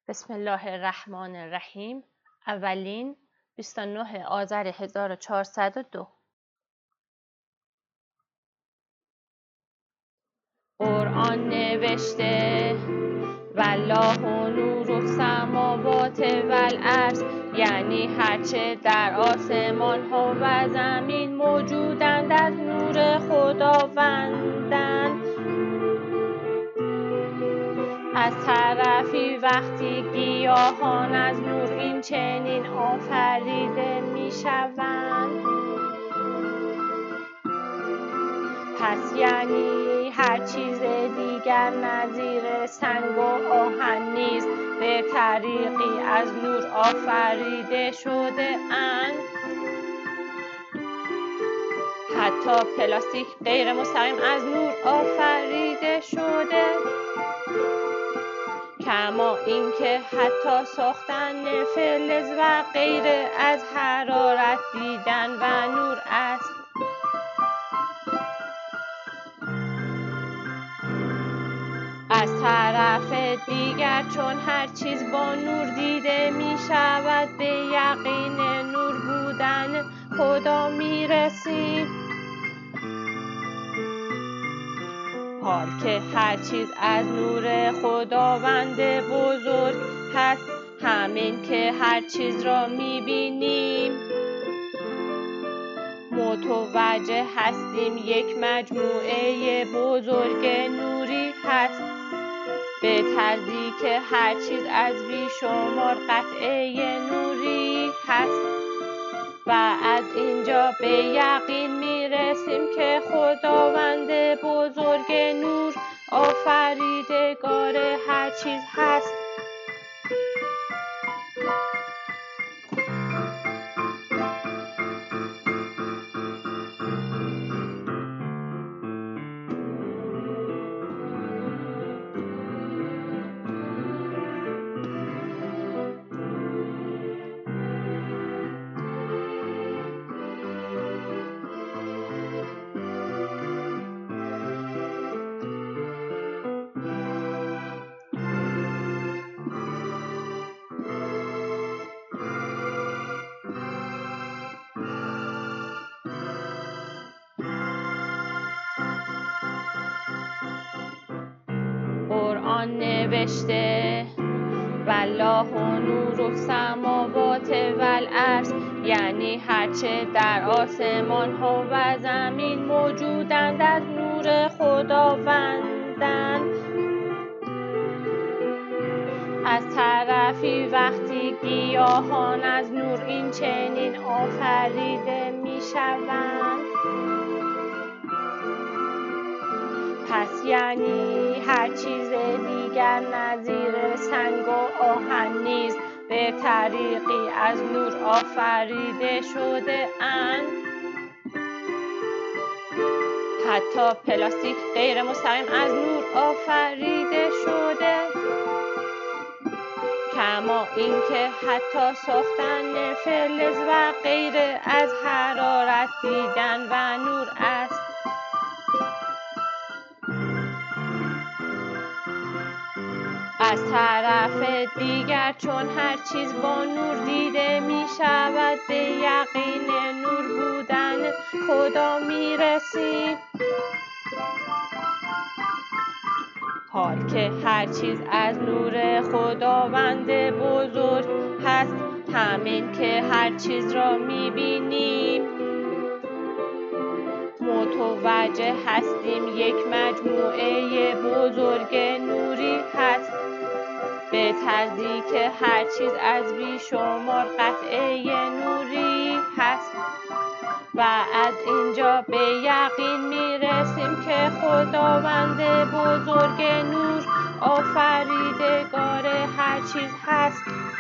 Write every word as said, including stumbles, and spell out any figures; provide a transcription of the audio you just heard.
بسم الله الرحمن الرحیم. اولین بیست و نه آذر هزار و چهارصد و دو. قرآن نوشته والله نور السماوات والارض، یعنی هرچه در آسمان ها و زمین موجودند از نور خداوندند. از طرفی وقتی گیاهان از نور این چنین آفریده می شوند، پس یعنی هر چیز دیگر نظیر سنگ و آهن نیز به طریقی از نور آفریده شده اند. حتی پلاستیک غیر مستقیم از نور آفریده شده، کما اینکه حتی ساختن فلز و غیره از حرارت دیدن و نور است. از طرف دیگر چون هر چیز با نور دیده می شود، به یقین نور بودن خدا می رسیم. حال که هر چیز از نور خداوند بزرگ هست، همین که هر چیز را می بینیم متوجه هستیم یک مجموعه بزرگ نوری هست، به طرزی که هر چیز از بیشمار قطعه نوری هست. و از اینجا به یقین می رسیم که خداوند بزرگ نور آفریدگار هر چیز هست. قرآن نوشته والله نور السماوات والارض، یعنی هرچه در آسمان ها و زمین موجودند از نور خداوندند. از طرفی وقتی گیاهان از نور این چنین آفریده می شوند، پس یعنی هر چیز دیگر نظیر سنگ و آهن نیز به طریقی از نور آفریده شده اند. حتی پلاستیک غیر مستقیم از نور آفریده شده، کما اینکه حتی ساختن فلز و غیره از حرارت دیدن و نور است. از طرف دیگر چون هر چیز با نور دیده می شود، به یقین نور بودن خدا می رسیم. حال که هر چیز از نور خداوند بزرگ هست، همین که هر چیز را می بینیم متوجه هستیم یک مجموعه بزرگ نوری هست، به طرزی که هر چیز از بیشمار قطعه نوری هست. و از اینجا به یقین می رسیم که خداوند بزرگ نور آفریدگار هر چیز هست.